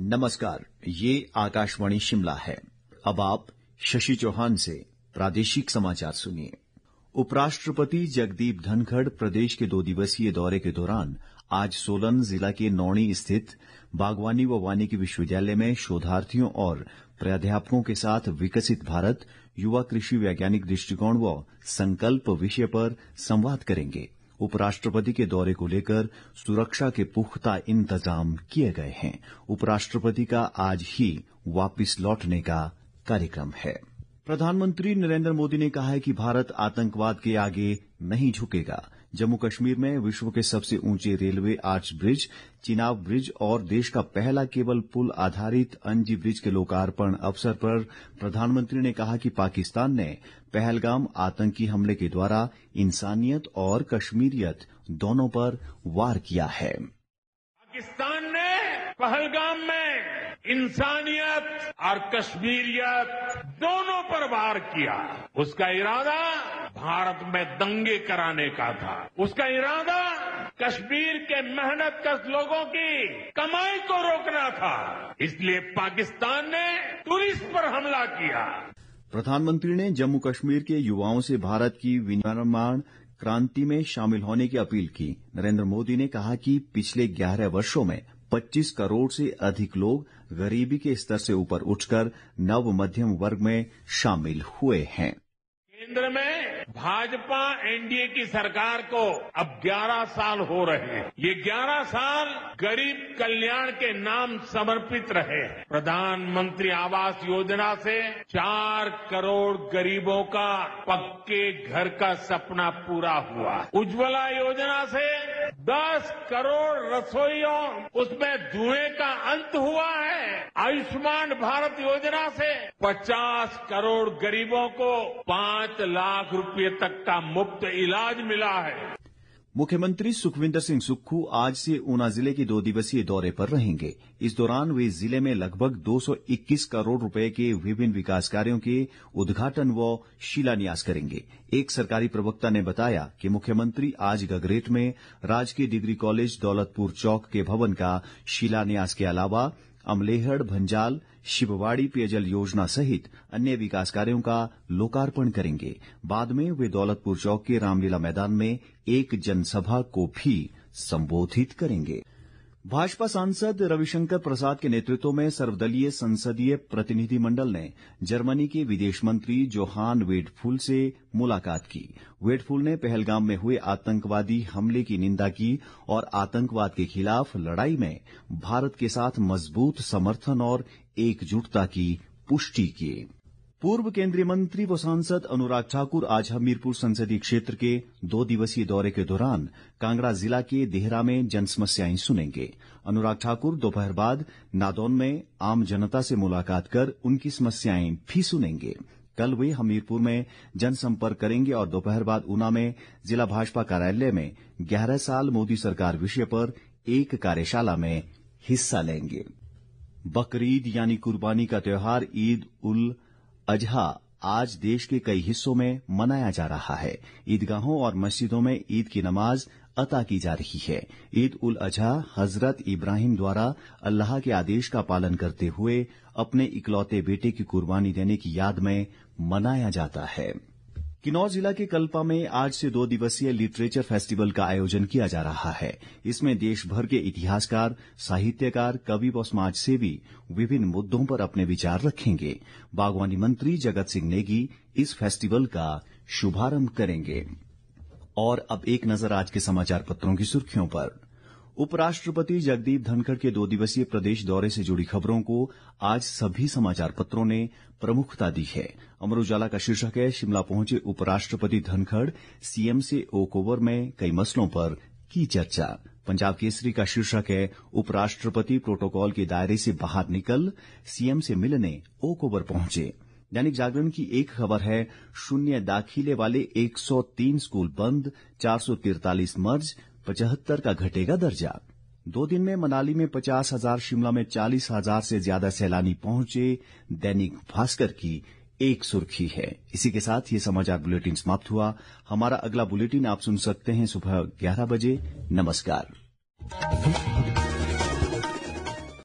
नमस्कार, ये आकाशवाणी शिमला है। अब आप शशि चौहान से प्रादेशिक समाचार सुनिए। उपराष्ट्रपति जगदीप धनखड़ प्रदेश के 2 दिवसीय दौरे के दौरान आज सोलन जिला के नौणी स्थित बागवानी व वानिकी विश्वविद्यालय में शोधार्थियों और प्राध्यापकों के साथ विकसित भारत युवा कृषि वैज्ञानिक दृष्टिकोण व संकल्प विषय पर संवाद करेंगे। उपराष्ट्रपति के दौरे को लेकर सुरक्षा के पुख्ता इंतजाम किए गए हैं। उपराष्ट्रपति का आज ही वापस लौटने का कार्यक्रम है। प्रधानमंत्री नरेंद्र मोदी ने कहा है कि भारत आतंकवाद के आगे नहीं झुकेगा। जम्मू कश्मीर में विश्व के सबसे ऊंचे railway arch bridge, Chenab bridge और देश का पहला केबल पुल आधारित अंजी ब्रिज के लोकार्पण अवसर पर प्रधानमंत्री ने कहा कि पाकिस्तान ने पहलगाम आतंकी हमले के द्वारा इंसानियत और कश्मीरियत दोनों पर वार किया है। पाकिस्तान ने पहलगाम में इंसानियत और कश्मीरियत दोनों पर वार किया। उसका इरादा भारत में दंगे कराने का था। उसका इरादा कश्मीर के मेहनतकश लोगों की कमाई को रोकना था। इसलिए पाकिस्तान ने टूरिस्ट पर हमला किया। प्रधानमंत्री ने जम्मू कश्मीर के युवाओं से भारत की विनिर्माण क्रांति में शामिल होने की अपील की। नरेंद्र मोदी ने कहा कि पिछले 11 वर्षों में 25 करोड़ से अधिक लोग गरीबी के स्तर से ऊपर उठकर नव मध्यम वर्ग में शामिल हुए हैं। केंद्र में भाजपा एनडीए की सरकार को अब 11 साल हो रहे हैं। ये 11 साल गरीब कल्याण के नाम समर्पित रहे हैं। प्रधानमंत्री आवास योजना से 4 करोड़ गरीबों का पक्के घर का सपना पूरा हुआ। उज्ज्वला योजना से 10 करोड़ रसोइयों उसमें धुएं का अंत हुआ है। आयुष्मान भारत योजना से 50 करोड़ गरीबों को 5 लाख रुपए तक का मुफ्त इलाज मिला है। मुख्यमंत्री सुखविंदर सिंह सुक्खू आज से ऊना जिले के 2 दिवसीय दौरे पर रहेंगे। इस दौरान वे जिले में लगभग 221 करोड़ रुपए के विभिन्न विकास कार्यों के उद्घाटन व शिलान्यास करेंगे। एक सरकारी प्रवक्ता ने बताया कि मुख्यमंत्री आज गगरेट में राजकीय डिग्री कॉलेज दौलतपुर चौक के भवन का शिलान्यास के अलावा अमलेहड़, भंजाल, शिववाड़ी पेयजल योजना सहित अन्य विकास कार्यों का लोकार्पण करेंगे। बाद में वे दौलतपुर चौक के रामलीला मैदान में एक जनसभा को भी संबोधित करेंगे। भाजपा सांसद रविशंकर प्रसाद के नेतृत्व में सर्वदलीय संसदीय प्रतिनिधिमंडल ने जर्मनी के विदेश मंत्री जोहान वेडफुल से मुलाकात की। वेडफुल ने पहलगाम में हुए आतंकवादी हमले की निंदा की और आतंकवाद के खिलाफ लड़ाई में भारत के साथ मजबूत समर्थन और एकजुटता की पुष्टि की। पूर्व केंद्रीय मंत्री व सांसद अनुराग ठाकुर आज हमीरपुर संसदीय क्षेत्र के 2 दिवसीय दौरे के दौरान कांगड़ा जिला के देहरा में जनसमस्याएं सुनेंगे। अनुराग ठाकुर दोपहर बाद नादौन में आम जनता से मुलाकात कर उनकी समस्याएं भी सुनेंगे। कल वे हमीरपुर में जनसंपर्क करेंगे और दोपहर बाद ऊना में जिला भाजपा कार्यालय में 11 साल मोदी सरकार विषय पर एक कार्यशाला में हिस्सा लेंगे। बकरीद यानी कुर्बानी का त्योहार ईद उल अजहा आज देश के कई हिस्सों में मनाया जा रहा है। ईदगाहों और मस्जिदों में ईद की नमाज अता की जा रही है। ईद उल अजहा हजरत इब्राहिम द्वारा अल्लाह के आदेश का पालन करते हुए अपने इकलौते बेटे की कुर्बानी देने की याद में मनाया जाता है। किन्नौर जिला के कल्पा में आज से 2 दिवसीय लिटरेचर फेस्टिवल का आयोजन किया जा रहा है। इसमें देश भर के इतिहासकार, साहित्यकार, कवि व समाजसेवी विभिन्न मुद्दों पर अपने विचार रखेंगे। बागवानी मंत्री जगत सिंह नेगी इस फेस्टिवल का शुभारंभ करेंगे। और अब एक नजर आज के समाचार पत्रों की सुर्खियों पर। उपराष्ट्रपति जगदीप धनखड़ के 2 दिवसीय प्रदेश दौरे से जुड़ी खबरों को आज सभी समाचार पत्रों ने प्रमुखता दी है। अमर उजाला का शीर्षक है, शिमला पहुंचे उपराष्ट्रपति धनखड़, सीएम से ओक ओवर में कई मसलों पर की चर्चा। पंजाब केसरी का शीर्षक है, उपराष्ट्रपति प्रोटोकॉल के दायरे से बाहर निकल सीएम से मिलने ओक ओवर पहुंचे। दैनिक जागरण की एक खबर है, शून्य दाखिले वाले 103 स्कूल बंद, 443 मर्ज, 75 का घटेगा दर्जा। 2 दिन में मनाली में 50,000, शिमला में 40,000 से ज्यादा सैलानी पहुंचे। दैनिक भास्कर की एक सुर्खी है। इसी के साथ ये समाचार बुलेटिन समाप्त हुआ। हमारा अगला बुलेटिन आप सुन सकते हैं सुबह 11 बजे। नमस्कार।